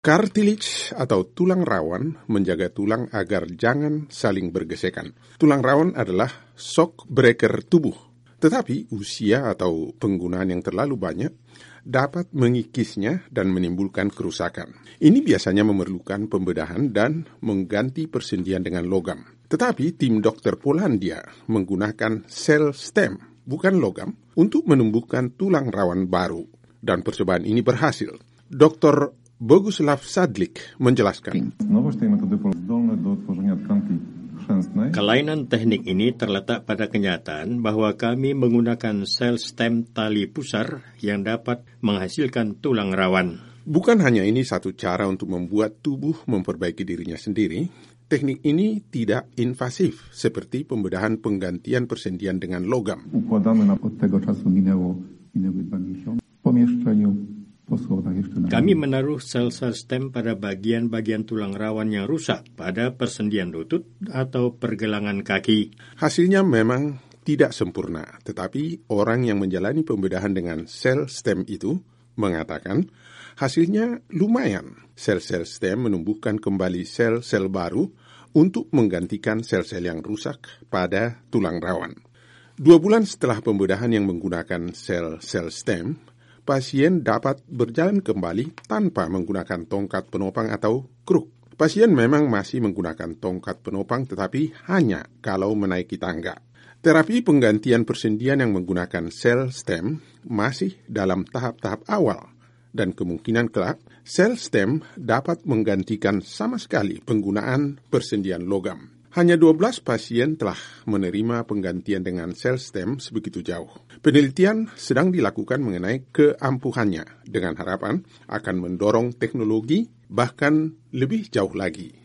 Cartilage atau tulang rawan menjaga tulang agar jangan saling bergesekan. Tulang rawan adalah shock breaker tubuh, tetapi usia atau penggunaan yang terlalu banyak dapat mengikisnya dan menimbulkan kerusakan. Ini biasanya memerlukan pembedahan dan mengganti persendian dengan logam. Tetapi tim dokter Polandia menggunakan sel stem, bukan logam, untuk menumbuhkan tulang rawan baru. Dan percobaan ini berhasil. Dr. Boguslav Sadlik menjelaskan. Kelainan teknik ini terletak pada kenyataan bahwa kami menggunakan sel stem tali pusar yang dapat menghasilkan tulang rawan. Bukan hanya ini satu cara untuk membuat tubuh memperbaiki dirinya sendiri, teknik ini tidak invasif seperti pembedahan penggantian persendian dengan logam. Kami menaruh sel-sel stem pada bagian-bagian tulang rawan yang rusak pada persendian lutut atau pergelangan kaki. Hasilnya memang tidak sempurna, tetapi orang yang menjalani pembedahan dengan sel stem itu mengatakan hasilnya lumayan. Sel-sel stem menumbuhkan kembali sel-sel baru untuk menggantikan sel-sel yang rusak pada tulang rawan. 2 bulan setelah pembedahan yang menggunakan sel-sel stem, pasien dapat berjalan kembali tanpa menggunakan tongkat penopang atau kruk. Pasien memang masih menggunakan tongkat penopang tetapi hanya kalau menaiki tangga. Terapi penggantian persendian yang menggunakan sel stem masih dalam tahap-tahap awal dan kemungkinan kelak sel stem dapat menggantikan sama sekali penggunaan persendian logam. Hanya 12 pasien telah menerima penggantian dengan sel stem sebegitu jauh. Penelitian sedang dilakukan mengenai keampuhannya dengan harapan akan mendorong teknologi bahkan lebih jauh lagi.